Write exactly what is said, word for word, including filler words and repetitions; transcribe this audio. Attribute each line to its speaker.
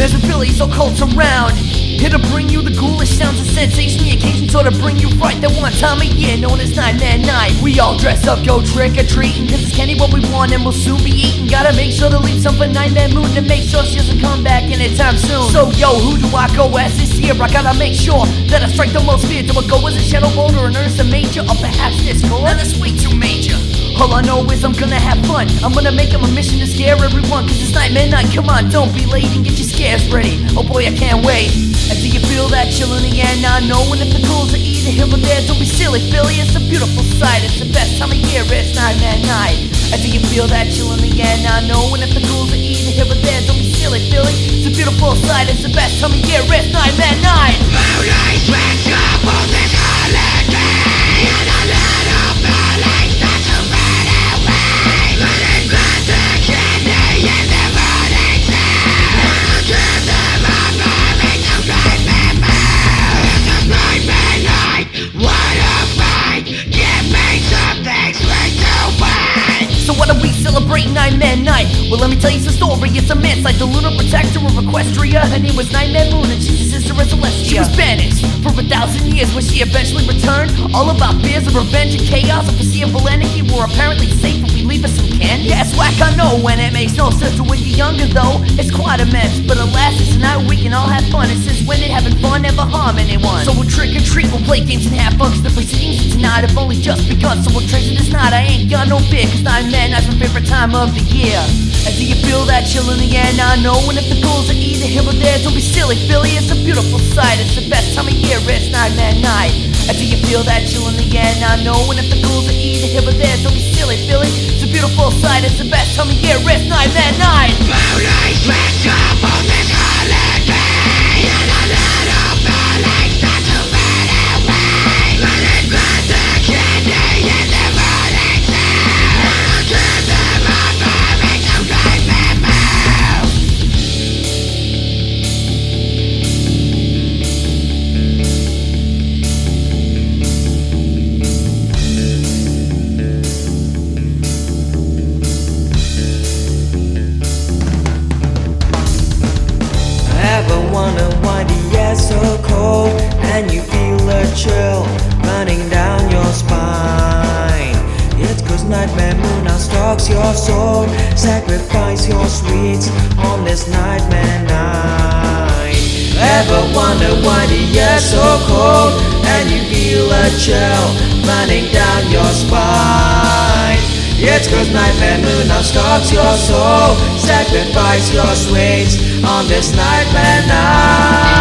Speaker 1: Nightmares with Billy, so cult around. Here to bring you the ghoulish sounds of sensation, the occasion sort of bring you fright. That one time a year known as Nightmare Night. We all dress up, go trick-or-treating, cause it's Kenny what we want and we'll soon be eating. Gotta make sure to leave some for Nightmare Moon to make sure she doesn't come back anytime soon. So yo, who do I go as this year? I gotta make sure that I strike the most fear. Do I go as a Shadow Boulder, an Ursa Major, or perhaps Discord? Now that's way too major. All I know is I'm gonna have fun. I'm gonna make it my mission to scare everyone, cause it's Nightmare Night. Come on, don't be late and get your scares ready. Oh boy, I can't wait. And do you feel that chill in the air now? Knowing if the ghouls are either here or there, don't be silly, Philly. It's a beautiful sight. It's the best time of year. It's Nightmare Night. And do you feel that chill in the air now? Knowing if the ghouls are either here or there, don't be silly, Philly. It's a beautiful sight. It's the best time of year. It's Nightmare Night.
Speaker 2: Moonlight wakes up on this holiday, and a lot of the lights start to fade away. Running back the candy in the morning sun, and give them a moment to great memory. It's a Nightmare Night. What a fight! Give me something sweet to wait.
Speaker 1: So what are we celebrating Nightmare Night? Well, let me tell you some story. It's a man like the lunar protector of Equestria. Her name was Nightmare Moon and she's a sister of Celestia. She was banished for a thousand years when she eventually returned. All about fears of revenge and chaos. A foreseeable enemy were apparently safe if we leave us some candy. Yeah, it's whack, I know, and it makes no sense. So when you're younger though, it's quite immense. But alas, it's a night we can all have fun. And since when did having fun never harm anyone? So we'll trick or treat, we'll play games and have fun, cause the proceedings of tonight have only just begun. So we'll treasure this night, I ain't got no fear, cause Nightmare Night's my favorite time of the year. And do you feel that chill in the air now? Knowing if the ghouls are either here or there, don't be silly, Philly. It's a beautiful sight. It's the best time of year. It's Nightmare Night. And do you feel that chill in the air now? Knowing if the ghouls are either here or there, don't be silly, Philly. It's a beautiful sight. It's the best time of year. It's Nightmare Night.
Speaker 2: Moonlight wakes up on this holiday, and a lot of the lights start to fade away. Running back the candy in the morning sun, and give them a moment to great memory.
Speaker 3: Ever wonder why the air's so cold and you feel a chill running down your spine? It's cause Nightmare Moon now stalks your soul. Sacrifice your sweets on this Nightmare Night. Ever wonder why the air's so cold and you feel a chill running down your spine? It's cause Nightmare Moon now stalks your soul. Sacrifice your sweets on this Nightmare Night.